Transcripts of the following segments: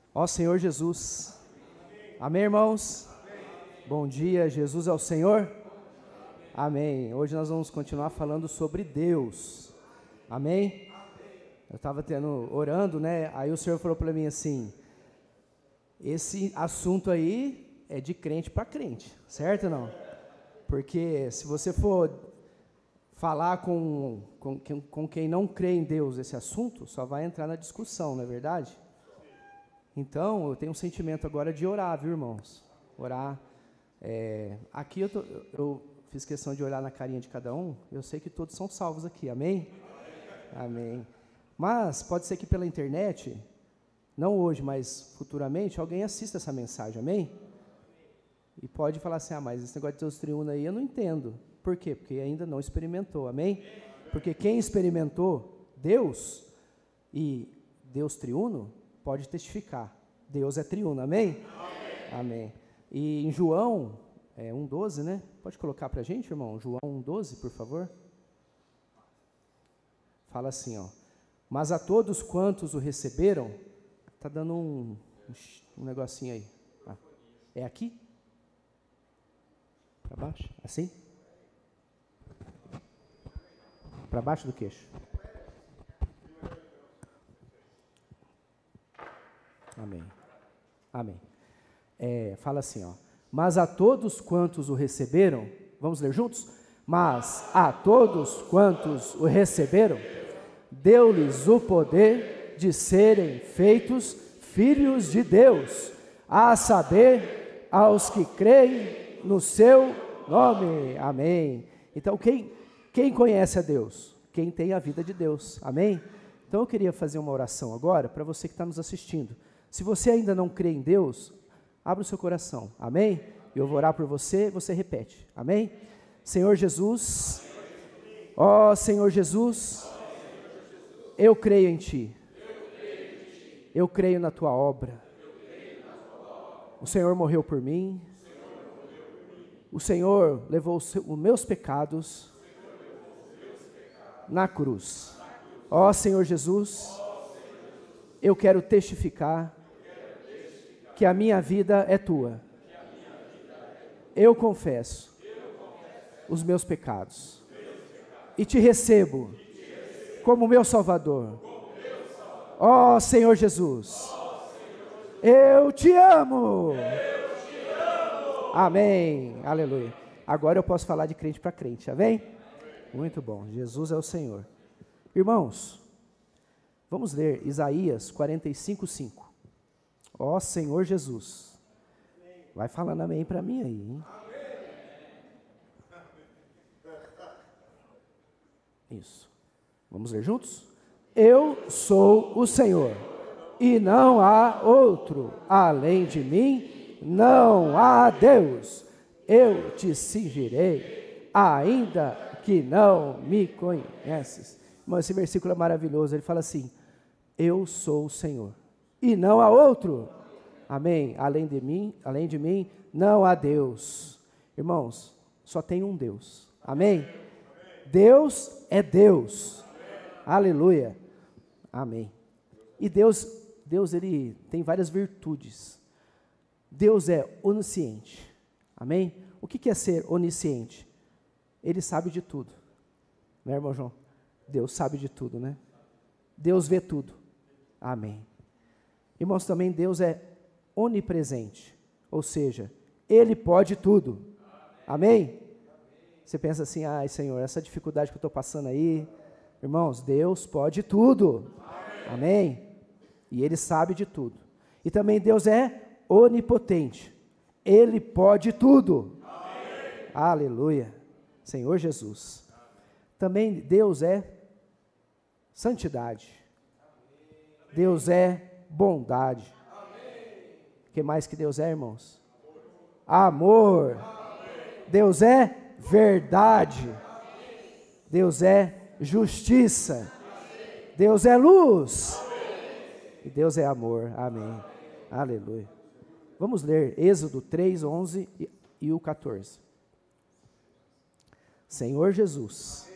Ó Senhor Jesus. Amém, irmãos? Bom dia, Jesus é o Senhor? Amém. Hoje nós vamos continuar falando sobre Deus. Amém? Eu estava orando, né? Aí o Senhor falou para mim assim, esse assunto aí é de crente para crente, certo ou não? Porque se você for falar com quem não crê em Deus esse assunto, só vai entrar na discussão, não é verdade? Então, eu tenho um sentimento agora de orar, viu, irmãos? Orar. Aqui eu fiz questão de olhar na carinha de cada um, eu sei que todos são salvos aqui, amém? Amém. Mas pode ser que pela internet, não hoje, mas futuramente, alguém assista essa mensagem, amém? E pode falar assim, mas esse negócio de Deus triuno aí eu não entendo. Por quê? Porque ainda não experimentou, amém? Porque quem experimentou Deus e Deus triuno, pode testificar. Deus é triuno, amém? Amém. E em João 1,12, né? Pode colocar para a gente, irmão? João 1,12, por favor. Fala assim, ó. Mas a todos quantos o receberam, está dando um negocinho aí. É aqui? Para baixo? Assim? Para baixo do queixo. Amém. Amém. Fala assim, ó. Mas a todos quantos o receberam, vamos ler juntos? Mas a todos quantos o receberam, deu-lhes o poder de serem feitos filhos de Deus, a saber, aos que creem no seu nome. Amém. Então, quem conhece a Deus? Quem tem a vida de Deus. Amém? Então, eu queria fazer uma oração agora para você que está nos assistindo. Se você ainda não crê em Deus, abra o seu coração, amém? Eu vou orar por você, você repete, amém? Senhor Jesus, ó Senhor Jesus, eu creio em Ti, eu creio na Tua obra, o Senhor morreu por mim, o Senhor levou os meus pecados na cruz, ó Senhor Jesus, eu quero testificar que a minha vida é Tua. Eu confesso os meus pecados e Te recebo como meu Salvador. Ó Senhor Jesus, eu Te amo. Amém. Aleluia. Agora eu posso falar de crente para crente, amém? Muito bom. Jesus é o Senhor. Irmãos, vamos ler Isaías 45:5. Ó Senhor Jesus. Vai falando amém para mim aí, hein? Isso. Vamos ler juntos? Eu sou o Senhor, e não há outro. Além de mim, não há Deus. Eu te cingirei, ainda que não me conheces. Irmão, esse versículo é maravilhoso. Ele fala assim, eu sou o Senhor, e não há outro. Amém. Além de mim, não há Deus. Irmãos, só tem um Deus. Amém? Deus é Deus. Aleluia. Amém. E Deus ele tem várias virtudes. Deus é onisciente. Amém? O que é ser onisciente? Ele sabe de tudo. Né, irmão João? Deus sabe de tudo, né? Deus vê tudo. Amém. Irmãos, também Deus é onipresente, ou seja, Ele pode tudo. Amém? Você pensa assim, ai Senhor, essa dificuldade que eu estou passando aí, irmãos, Deus pode tudo. Amém? E Ele sabe de tudo. E também Deus é onipotente, Ele pode tudo. Amém. Aleluia, Senhor Jesus. Também Deus é santidade, Deus é bondade. O que mais que Deus é, irmãos? Amor. Deus é verdade. Deus é justiça. Deus é luz. E Deus é amor. Amém. Aleluia. Vamos ler Êxodo 3, 11 e o 14. Senhor Jesus.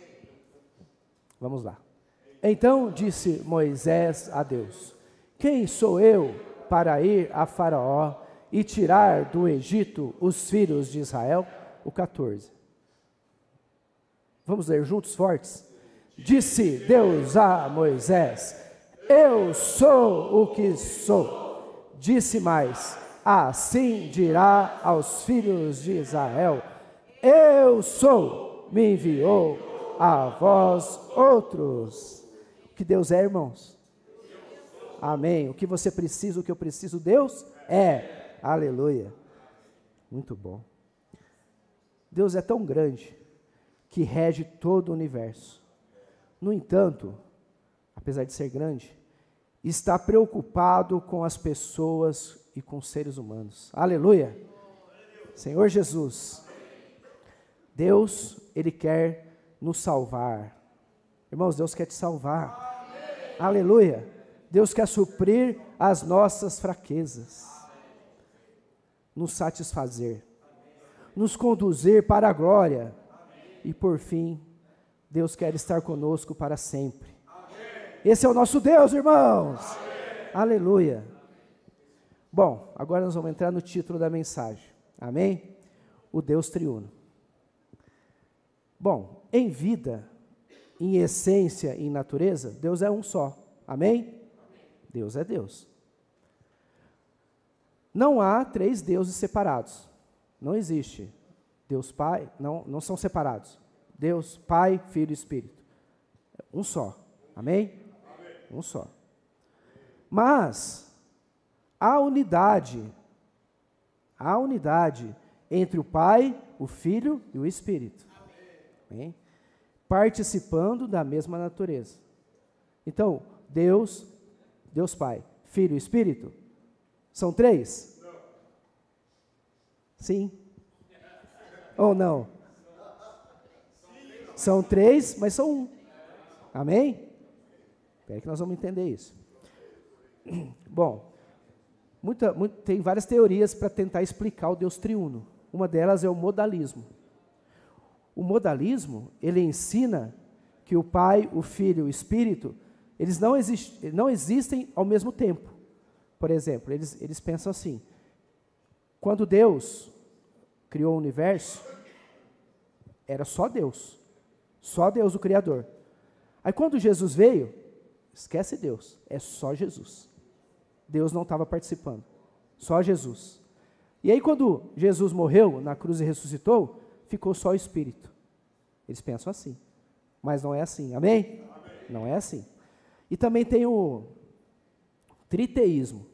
Vamos lá. Então disse Moisés a Deus, quem sou eu para ir a Faraó e tirar do Egito os filhos de Israel? O 14. Vamos ler juntos, fortes? Disse Deus a Moisés: eu sou o que sou. Disse mais: assim dirá aos filhos de Israel: eu sou, me enviou a vós outros. O que Deus é, irmãos? Amém. O que você precisa, o que eu preciso, Deus é. Aleluia. Muito bom. Deus é tão grande que rege todo o universo. No entanto, apesar de ser grande, está preocupado com as pessoas e com os seres humanos. Aleluia. Senhor Jesus, Deus, Ele quer nos salvar. Irmãos, Deus quer te salvar. Aleluia. Deus quer suprir as nossas fraquezas, nos satisfazer, nos conduzir para a glória. E por fim, Deus quer estar conosco para sempre. Esse é o nosso Deus, irmãos. Aleluia. Bom, agora nós vamos entrar no título da mensagem. Amém? O Deus triuno. Bom, em vida, em essência e em natureza, Deus é um só. Amém? Deus é Deus. Não há três deuses separados. Não existe. Deus Pai, não são separados. Deus Pai, Filho e Espírito. Um só. Amém? Um só. Mas há unidade entre o Pai, o Filho e o Espírito. Amém? Participando da mesma natureza. Então, Deus Pai, Filho e Espírito, são três? Não. Sim? Ou não? São três, mas são um. Amém? Espera que nós vamos entender isso. Bom, tem várias teorias para tentar explicar o Deus triuno. Uma delas é o modalismo. O modalismo, ele ensina que o Pai, o Filho e o Espírito, eles não existem ao mesmo tempo. Por exemplo, eles pensam assim: quando Deus criou o universo, era só Deus o Criador. Aí quando Jesus veio, esquece Deus, é só Jesus. Deus não estava participando, só Jesus. E aí quando Jesus morreu na cruz e ressuscitou, ficou só o Espírito. Eles pensam assim, mas não é assim, amém? Não é assim. E também tem o triteísmo.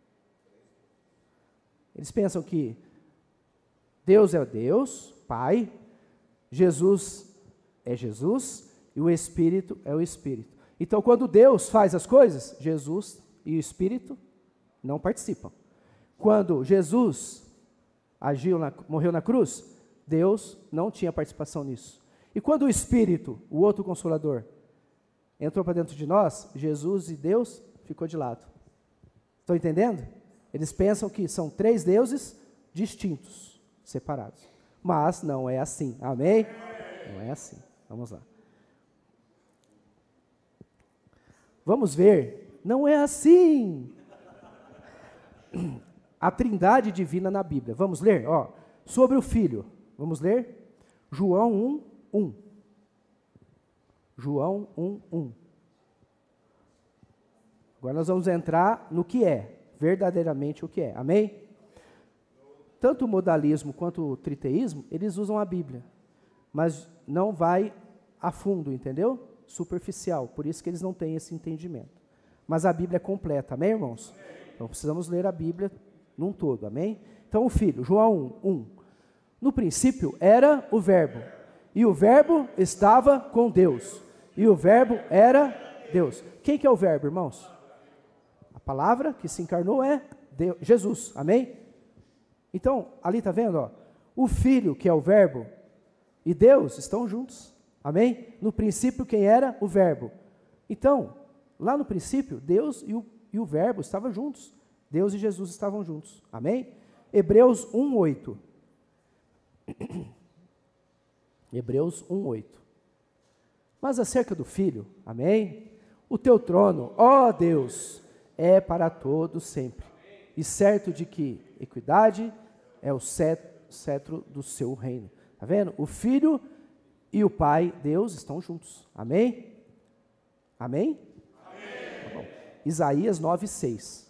Eles pensam que Deus é Deus, Pai, Jesus é Jesus e o Espírito é o Espírito. Então, quando Deus faz as coisas, Jesus e o Espírito não participam. Quando Jesus morreu na cruz, Deus não tinha participação nisso. E quando o Espírito, o outro Consolador, entrou para dentro de nós, Jesus e Deus ficou de lado. Estão entendendo? Eles pensam que são três deuses distintos, separados. Mas não é assim, amém? Não é assim. Vamos lá. Vamos ver, não é assim. A trindade divina na Bíblia. Vamos ler? Sobre o Filho. Vamos ler? João 1:1. João 1:1. Agora nós vamos entrar no que é, verdadeiramente o que é. Amém? Tanto o modalismo quanto o triteísmo, eles usam a Bíblia, mas não vai a fundo, entendeu? Superficial, por isso que eles não têm esse entendimento. Mas a Bíblia é completa, amém, irmãos? Então precisamos ler a Bíblia num todo, amém? Então o Filho, João 1:1. No princípio era o Verbo, e o Verbo estava com Deus, e o Verbo era Deus. Quem que é o Verbo, irmãos? A palavra que se encarnou é Deus, Jesus, amém? Então, ali está vendo, o Filho, que é o Verbo, e Deus estão juntos, amém? No princípio, quem era? O Verbo. Então, lá no princípio, Deus e o Verbo estavam juntos. Deus e Jesus estavam juntos, amém? Hebreus 1:8. Hebreus 1:8. Mas acerca do Filho, amém? O teu trono, ó Deus, é para todos sempre. e certo de que equidade é o cetro do seu reino. Está vendo? O Filho e o Pai, Deus, estão juntos. Amém? Amém? Amém. Tá bom. Isaías 9:6.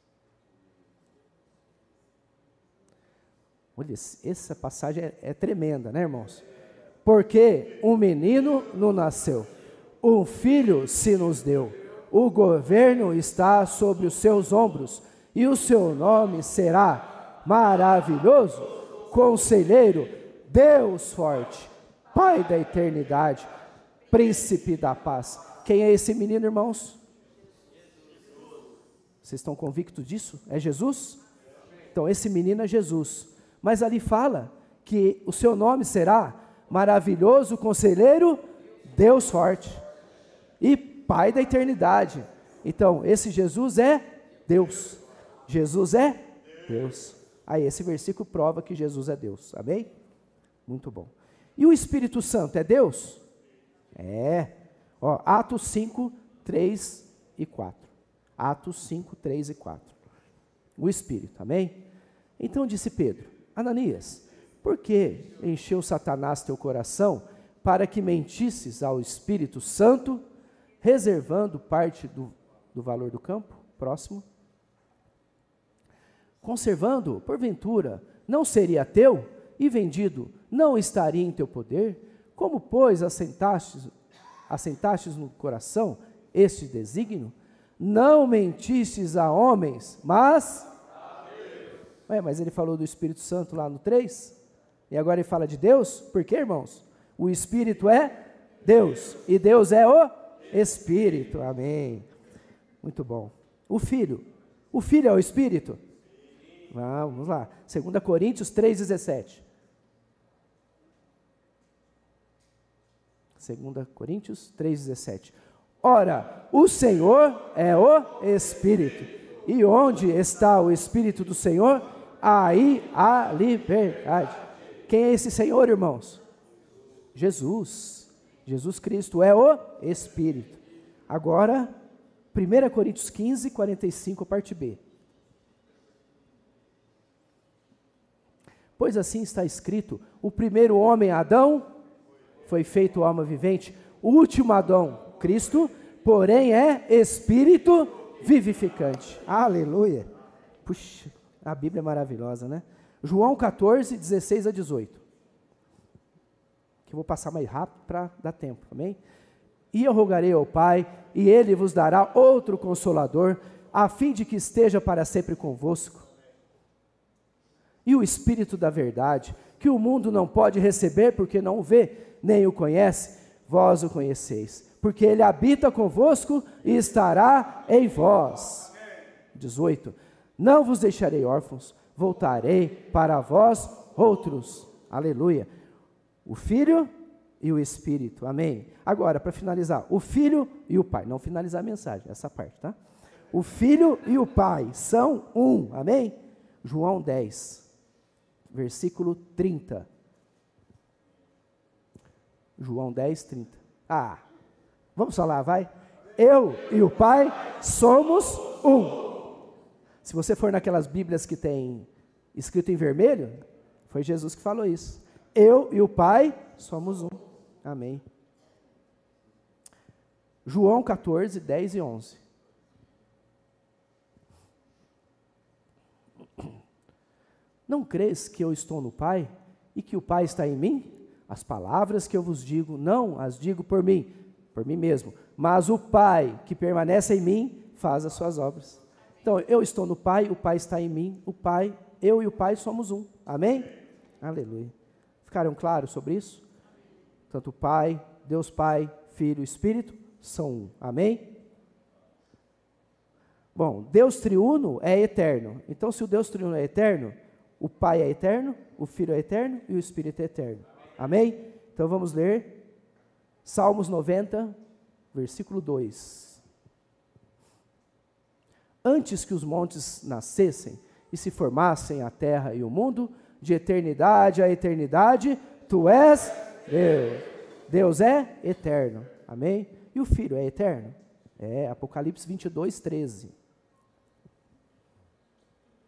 Olha, essa passagem é tremenda, né, irmãos? Porque um menino nos nasceu, um filho se nos deu, o governo está sobre os seus ombros, e o seu nome será Maravilhoso, Conselheiro, Deus Forte, Pai da Eternidade, Príncipe da Paz. Quem é esse menino, irmãos? Vocês estão convictos disso? É Jesus? Então, esse menino é Jesus. Mas ali fala que o seu nome será Maravilhoso, Conselheiro, Deus Forte e Pai da Eternidade. Então, esse Jesus é Deus. Jesus é Deus. Aí, esse versículo prova que Jesus é Deus. Amém? Muito bom. E o Espírito Santo é Deus? É. Ó, Atos 5, 3 e 4. Atos 5, 3 e 4. O Espírito, amém? Então disse Pedro: Ananias, por que encheu Satanás teu coração para que mentisses ao Espírito Santo, reservando parte do valor do campo? Próximo. Conservando, porventura, não seria teu, e vendido, não estaria em teu poder? Como, pois, assentastes no coração este desígnio? Não mentistes a homens, mas... mas ele falou do Espírito Santo lá no 3, e agora ele fala de Deus. Por quê, irmãos? O Espírito é Deus, e Deus é o Espírito. Amém. Muito bom. O Filho é o Espírito? Vamos lá, 2 Coríntios 3,17. 2 Coríntios 3,17. Ora, o Senhor é o Espírito, e onde está o Espírito do Senhor, aí há liberdade. Quem é esse Senhor, irmãos? Jesus. Jesus Cristo é o Espírito. Agora, 1 Coríntios 15, 45, parte B. Pois assim está escrito: o primeiro homem, Adão, foi feito alma vivente. O último Adão, Cristo, porém é Espírito vivificante. Aleluia. Puxa, a Bíblia é maravilhosa, né? João 14, 16 a 18. Que eu vou passar mais rápido para dar tempo, amém? E eu rogarei ao Pai, e Ele vos dará outro Consolador, a fim de que esteja para sempre convosco. E o Espírito da verdade, que o mundo não pode receber, porque não o vê, nem o conhece, vós o conheceis, porque Ele habita convosco e estará em vós. 18. Não vos deixarei órfãos, voltarei para vós outros. Aleluia. O Filho e o Espírito, amém. Agora, para finalizar, o Filho e o Pai, não finalizar a mensagem, essa parte, tá? O Filho e o Pai são um, amém? João 10, versículo 30. João 10, 30. Vamos falar, vai? Eu e o Pai somos um. Se você for naquelas Bíblias que tem escrito em vermelho, foi Jesus que falou isso. Eu e o Pai somos um. Amém. João 14, 10 e 11. Não crês que eu estou no Pai e que o Pai está em mim? As palavras que eu vos digo, não as digo por mim mesmo, mas o Pai que permanece em mim faz as suas obras. Então, eu estou no Pai, o Pai está em mim, eu e o Pai somos um. Amém? Aleluia. Ficaram claros sobre isso? Tanto o Pai, Deus Pai, Filho e Espírito são um. Amém? Bom, Deus triuno é eterno. Então, se o Deus triuno é eterno, o Pai é eterno, o Filho é eterno e o Espírito é eterno. Amém? Então vamos ler Salmos 90, versículo 2. Antes que os montes nascessem e se formassem a terra e o mundo, de eternidade a eternidade, tu és Deus. Deus é eterno. Amém? E o Filho é eterno? Apocalipse 22, 13.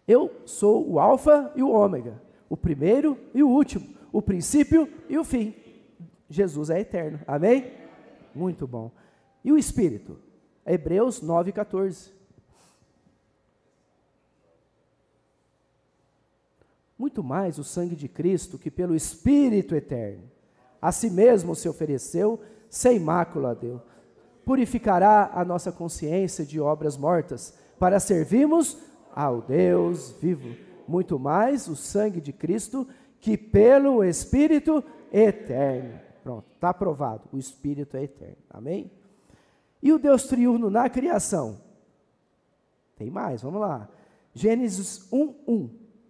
Eu sou o alfa e o ômega, o primeiro e o último, o princípio e o fim. Jesus é eterno, amém? Muito bom. E o Espírito? Hebreus 9,14. Muito mais o sangue de Cristo, que pelo Espírito eterno, a si mesmo se ofereceu, sem mácula a Deus, purificará a nossa consciência de obras mortas, para servirmos ao Deus vivo. Muito mais o sangue de Cristo, que pelo Espírito eterno. Pronto, está aprovado, o Espírito é eterno, amém? E o Deus triuno na criação? Tem mais, vamos lá. Gênesis 1:1.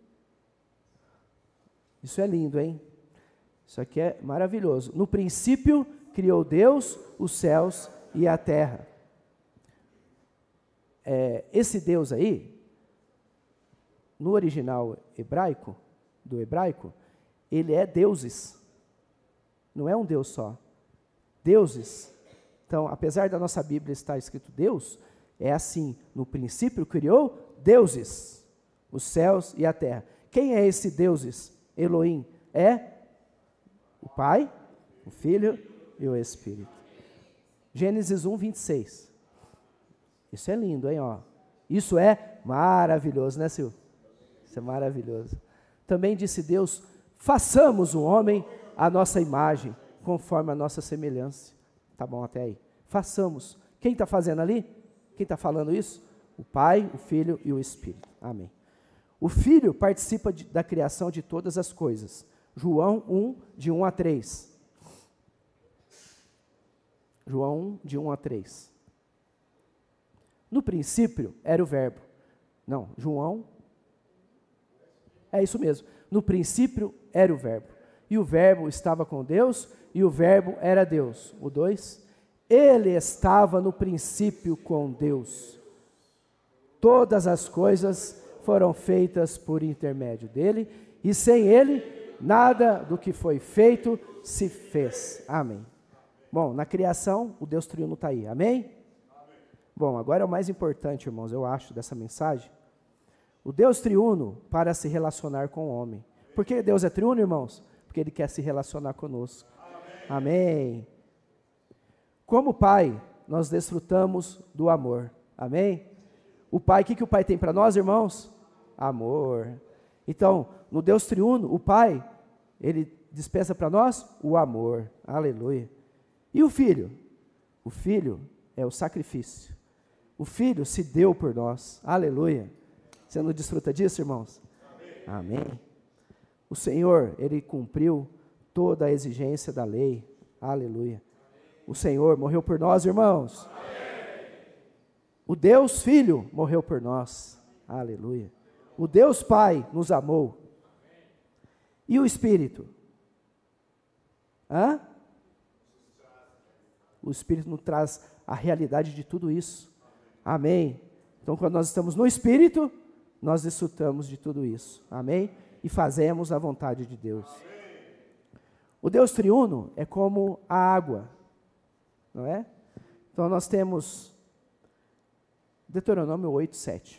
Isso é lindo, hein? Isso aqui é maravilhoso. No princípio, criou Deus os céus e a terra. Esse Deus aí, no original hebraico, do hebraico, ele é deuses. Não é um Deus só. Deuses. Então, apesar da nossa Bíblia estar escrito Deus, é assim, no princípio criou deuses, os céus e a terra. Quem é esse deuses? Elohim é o Pai, o Filho e o Espírito. Gênesis 1:26. Isso é lindo, hein? Ó. Isso é maravilhoso, né, Silvio? Isso é maravilhoso. Também disse Deus, façamos o homem à nossa imagem, conforme a nossa semelhança. Tá bom até aí. Façamos. Quem está fazendo ali? Quem está falando isso? O Pai, o Filho e o Espírito. Amém. O Filho participa da criação de todas as coisas. João 1, de 1 a 3. João 1, de 1 a 3. No princípio era o verbo. Não, João. É isso mesmo. No princípio era o verbo. E o verbo estava com Deus, e o verbo era Deus. O 2. Ele estava no princípio com Deus. Todas as coisas foram feitas por intermédio dele, e sem ele, nada do que foi feito se fez. Amém. Bom, na criação, o Deus triuno está aí. Amém? Bom, agora é o mais importante, irmãos, eu acho, dessa mensagem. O Deus triuno para se relacionar com o homem. Por que Deus é triuno, irmãos? Porque Ele quer se relacionar conosco. Amém. Como Pai, nós desfrutamos do amor. Amém? O Pai, o que o Pai tem para nós, irmãos? Amor. Então, no Deus triuno, o Pai, Ele dispensa para nós o amor. Aleluia. E o Filho? O Filho é o sacrifício. O Filho se deu por nós. Aleluia. Você não desfruta disso, irmãos? Amém. Amém. O Senhor, Ele cumpriu toda a exigência da lei. Aleluia. O Senhor morreu por nós, irmãos. Amém. O Deus Filho morreu por nós. Aleluia. O Deus Pai nos amou. E o Espírito? Hã? O Espírito nos traz a realidade de tudo isso. Amém. Então, quando nós estamos no Espírito, nós desfrutamos de tudo isso. Amém? E fazemos a vontade de Deus. O Deus triuno é como a água, não é? Então, nós temos Deuteronômio 8:7.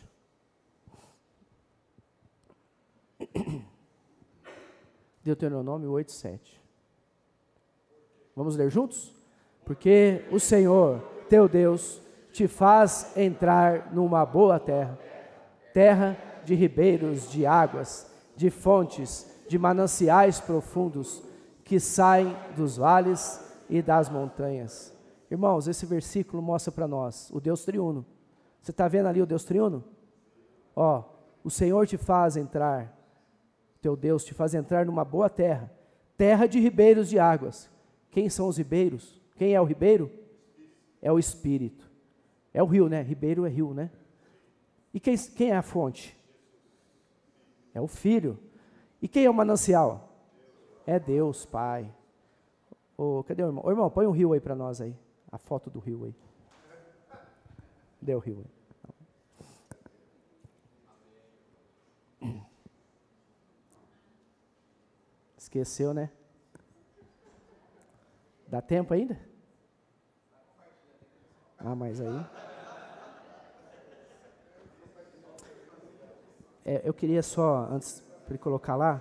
Deuteronômio 8:7. Vamos ler juntos? Porque o Senhor, teu Deus, te faz entrar numa boa terra, terra de ribeiros de águas, de fontes, de mananciais profundos, que saem dos vales e das montanhas. Irmãos, esse versículo mostra para nós o Deus triuno. Você está vendo ali o Deus triuno? Ó, o Senhor te faz entrar, teu Deus te faz entrar numa boa terra, terra de ribeiros de águas. Quem são os ribeiros? Quem é o ribeiro? É o Espírito. É o rio, né? Ribeiro é rio, né? E quem é a fonte? É o Filho. E quem é o manancial? É Deus, Pai. Cadê o irmão? Ô, irmão, põe um rio aí para nós aí. A foto do rio aí. Cadê o rio aí? Esqueceu, né? Dá tempo ainda? Ah, mas aí... Eu queria só, antes para ele colocar lá,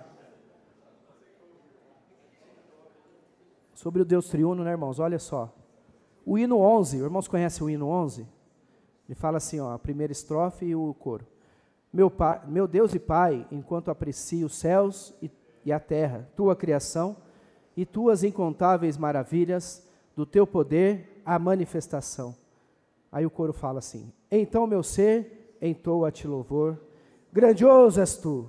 sobre o Deus triuno, né, irmãos? Olha só. O hino 11, irmãos conhecem o hino 11? Ele fala assim, ó, a primeira estrofe e o coro. Meu Deus e Pai, enquanto aprecio os céus e a terra, tua criação, e tuas incontáveis maravilhas, do teu poder, a manifestação. Aí o coro fala assim, então meu ser entoa a te louvor, grandioso és tu,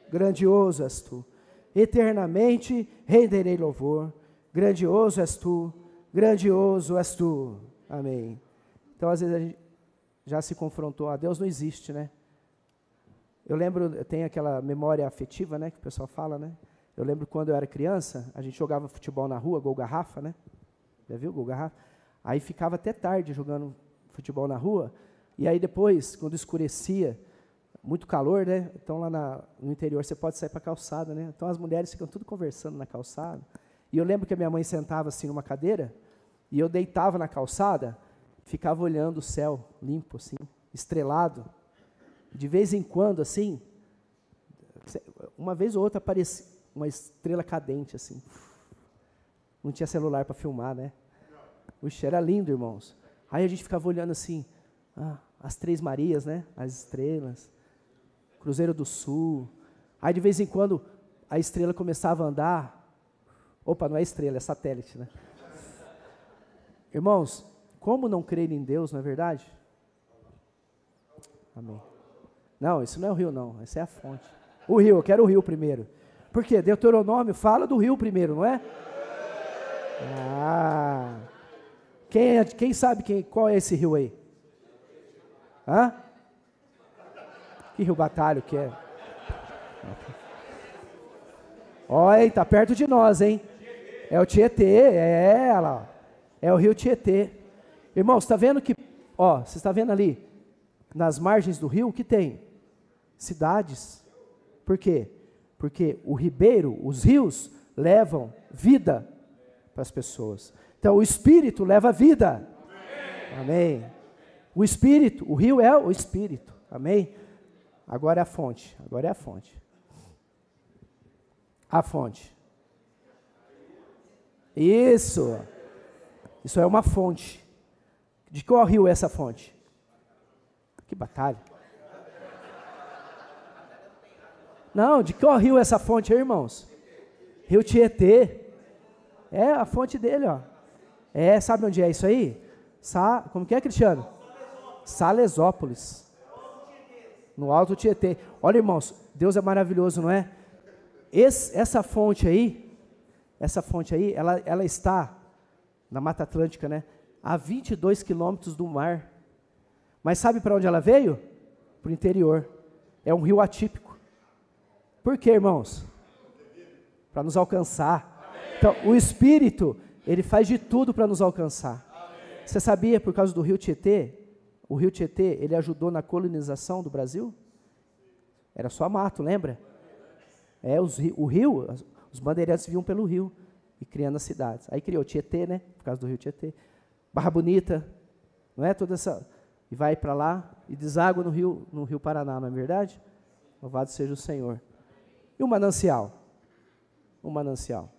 eternamente renderei louvor, grandioso és tu, grandioso és tu. Amém. Então, às vezes, a gente já se confrontou, Deus não existe, né? Eu lembro, tem aquela memória afetiva, né, que o pessoal fala, né? Eu lembro quando eu era criança, a gente jogava futebol na rua, gol garrafa, né? Já viu gol garrafa? Aí ficava até tarde jogando futebol na rua, e aí depois, quando escurecia, muito calor, né? Então lá no interior você pode sair para a calçada, né? Então as mulheres ficam tudo conversando na calçada. E eu lembro que a minha mãe sentava assim numa cadeira, e eu deitava na calçada, ficava olhando o céu limpo, assim, estrelado. De vez em quando, assim, uma vez ou outra aparecia uma estrela cadente, assim. Não tinha celular para filmar, né? Puxa, era lindo, irmãos. Aí a gente ficava olhando assim, as Três Marias, né? As estrelas, Cruzeiro do Sul. Aí de vez em quando a estrela começava a andar. Opa, não é estrela, é satélite, né? Irmãos, como não crer em Deus, não é verdade? Amém. Não, isso não é o rio, não. Essa é a fonte. O rio, eu quero o rio primeiro. Por quê? Deuteronômio fala do rio primeiro, não é? Quem sabe qual é esse rio aí? Hã? Que rio Batalha que é? Olha, está perto de nós, hein? É o Tietê, olha lá. É o rio Tietê. Irmão, você está vendo que, você está vendo ali, nas margens do rio, o que tem? Cidades. Por quê? Porque o ribeiro, os rios, levam vida para as pessoas. Então, o Espírito leva vida. Amém. O Espírito, o rio é o Espírito. Amém. Agora é a fonte. Agora é a fonte. A fonte. Isso. Isso é uma fonte. De qual rio é essa fonte? Que batalha. Não, de qual rio é essa fonte aí, irmãos? Rio Tietê. É a fonte dele, ó. Sabe onde é isso aí? Como que é, Cristiano? Salesópolis. No Alto Tietê. Olha, irmãos, Deus é maravilhoso, não é? Essa fonte aí, ela está na Mata Atlântica, né? A 22 quilômetros do mar. Mas sabe para onde ela veio? Para o interior. É um rio atípico. Por quê, irmãos? Para nos alcançar. Então, o Espírito, ele faz de tudo para nos alcançar. Você sabia, por causa do rio Tietê, o rio Tietê, ele ajudou na colonização do Brasil? Era só mato, lembra? O rio, os bandeirantes vinham pelo rio e criando as cidades. Aí criou Tietê, né? Por causa do rio Tietê. Barra Bonita, não é? Toda essa... E vai para lá e deságua no rio Paraná, não é verdade? Louvado seja o Senhor. E o manancial? O manancial.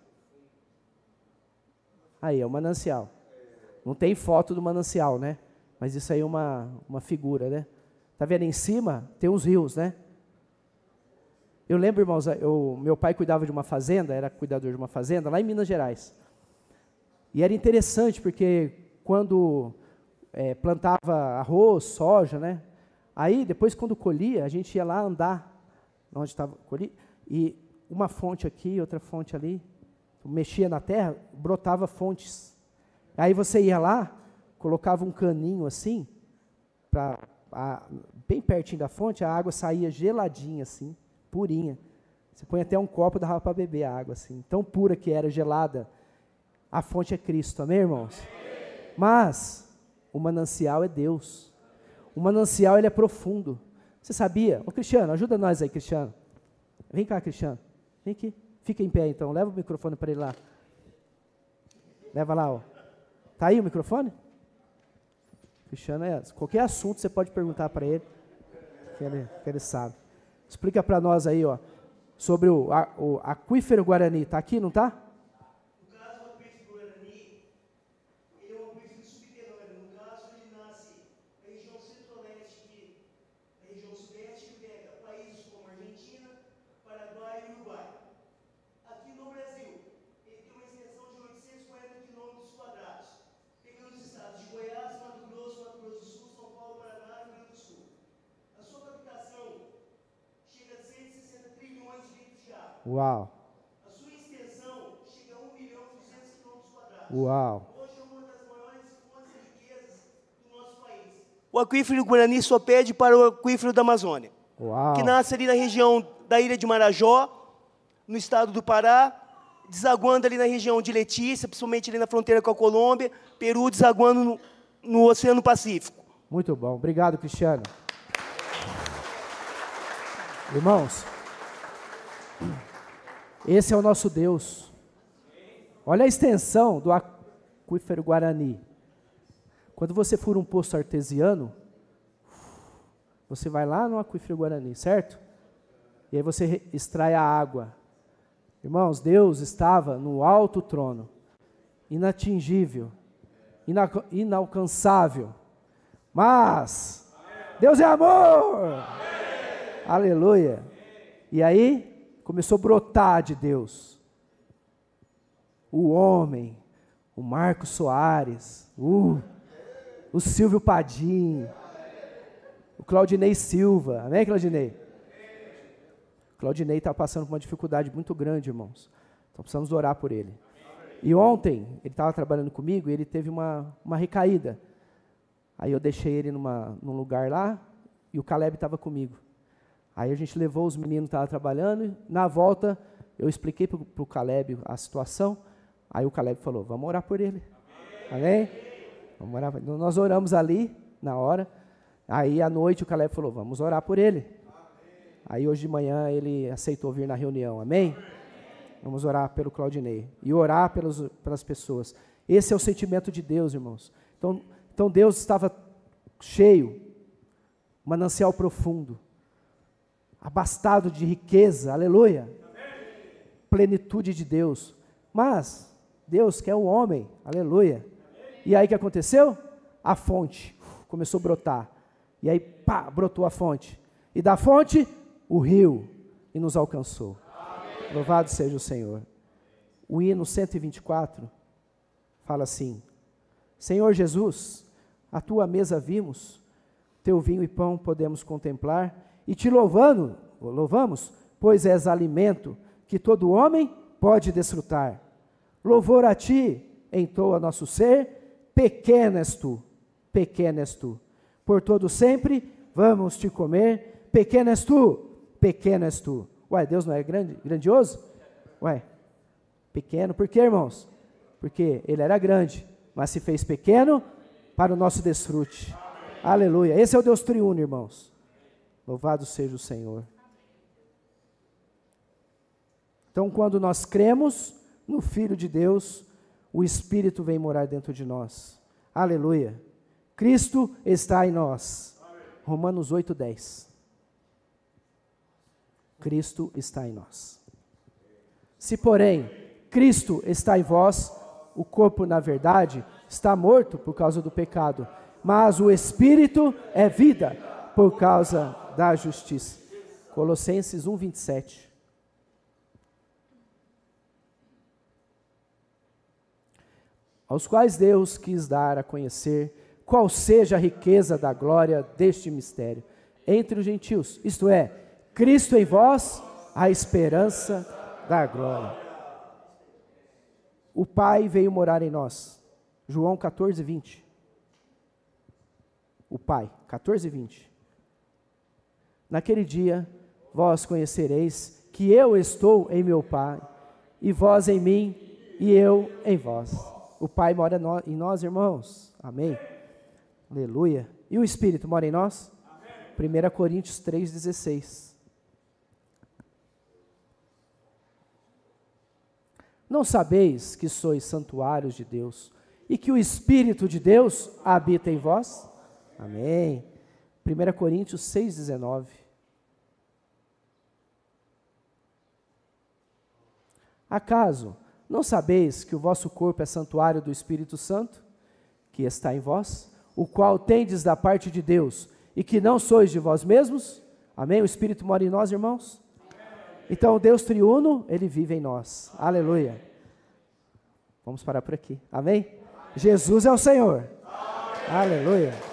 Aí, é o manancial. Não tem foto do manancial, né? Mas isso aí é uma figura, né? Tá vendo em cima? Tem os rios, né? Eu lembro, irmãos, meu pai cuidava de uma fazenda, era cuidador de uma fazenda, lá em Minas Gerais. E era interessante, porque quando plantava arroz, soja, né? Aí, depois, quando colhia, a gente ia lá andar, onde estava colhia, e uma fonte aqui, outra fonte ali, mexia na terra, brotava fontes. Aí você ia lá, colocava um caninho assim, bem pertinho da fonte, a água saía geladinha assim, purinha. Você põe até um copo, dava para beber a água assim, tão pura que era, gelada. A fonte é Cristo, amém, irmãos? Mas o manancial é Deus. O manancial, ele é profundo. Você sabia? Ô, Cristiano, ajuda nós aí, Cristiano. Vem cá, Cristiano. Vem aqui. Fica em pé, então. Leva o microfone para ele lá. Leva lá, ó. Tá aí o microfone? Cristiano, qualquer assunto você pode perguntar para ele, que ele sabe. Explica para nós aí, ó, sobre o aquífero Guarani. Está aqui, não está? No caso, o aquífero Guarani, ele é um aquífero subterrâneo. No caso, ele nasce na região centro-oeste, na região sudeste, que pega países como Argentina, Paraguai e Uruguai. Aqui no Brasil, ele tem uma extensão de 840 quilômetros quadrados, pegando os estados de Goiás, Mato Grosso do Sul, São Paulo, Paraná e Rio Grande do Sul. A sua captação chega a 160 trilhões de litros de água. Uau. A sua extensão chega a 1.200.000 quilômetros quadrados. Uau. Hoje é uma das maiores fontes de riquezas do nosso país. O aquífero Guarani só pede para o aquífero da Amazônia, Uau. que nasce ali na região da ilha de Marajó, no estado do Pará, desaguando ali na região de Letícia, principalmente ali na fronteira com a Colômbia, Peru, desaguando no Oceano Pacífico. Muito bom. Obrigado, Cristiano. Irmãos, esse é o nosso Deus. Olha a extensão do aquífero Guarani. Quando você for um poço artesiano, você vai lá no aquífero Guarani, certo? E aí você extrai a água. Irmãos, Deus estava no alto trono, inatingível, inalcançável. Mas Deus é amor. Aleluia. E aí começou a brotar de Deus. O homem, o Marcos Soares, o Silvio Padim, o Claudinei Silva. Amém, Claudinei? Claudinei está passando por uma dificuldade muito grande, irmãos. Então precisamos orar por ele. E ontem, ele estava trabalhando comigo e ele teve uma recaída. Aí eu deixei ele num lugar lá e o Caleb estava comigo. Aí a gente levou os meninos que estavam trabalhando e na volta eu expliquei para o Caleb a situação. Aí o Caleb falou, vamos orar por ele. Amém? Vamos orar. Então, nós oramos ali na hora. Aí à noite o Caleb falou, vamos orar por ele. Aí hoje de manhã ele aceitou vir na reunião, amém? Vamos orar pelo Claudinei e orar pelas pessoas. Esse é o sentimento de Deus, irmãos. Então Deus estava cheio, manancial profundo, abastado de riqueza, aleluia, plenitude de Deus. Mas Deus quer o homem, aleluia. E aí o que aconteceu? A fonte começou a brotar. E aí, pá, brotou a fonte. E da fonte, o rio, e nos alcançou. Amém. Louvado seja o Senhor. O hino 124 fala assim: Senhor Jesus, a tua mesa vimos, teu vinho e pão podemos contemplar, e te louvamos, pois és alimento que todo homem pode desfrutar. Louvor a ti entoa nosso ser, pequeno és tu, pequeno és tu. Por todo sempre vamos te comer, pequeno és tu. Pequeno és tu. Ué, Deus não é grandioso? Ué, pequeno, por quê, irmãos? Porque ele era grande, mas se fez pequeno para o nosso desfrute. Amém. Aleluia. Esse é o Deus triuno, irmãos. Louvado seja o Senhor. Então, quando nós cremos no Filho de Deus, o Espírito vem morar dentro de nós. Aleluia. Cristo está em nós. Amém. Romanos 8:10. Cristo está em nós. Se, porém, Cristo está em vós, o corpo, na verdade, está morto por causa do pecado, mas o Espírito é vida por causa da justiça. Colossenses 1:27. Aos quais Deus quis dar a conhecer qual seja a riqueza da glória deste mistério entre os gentios, isto é, Cristo em vós, a esperança da glória. O Pai veio morar em nós. João 14:20. O Pai, 14:20. Naquele dia, vós conhecereis que eu estou em meu Pai, e vós em mim, e eu em vós. O Pai mora em nós, irmãos. Amém. Aleluia. E o Espírito mora em nós? 1 Coríntios 3:16. Não sabeis que sois santuários de Deus e que o Espírito de Deus habita em vós? Amém. 1 Coríntios 6:19. Acaso não sabeis que o vosso corpo é santuário do Espírito Santo, que está em vós, o qual tendes da parte de Deus, e que não sois de vós mesmos? Amém? O Espírito mora em nós, irmãos? Então, o Deus triuno, Ele vive em nós. Aleluia. Vamos parar por aqui. Amém? Jesus é o Senhor. Aleluia.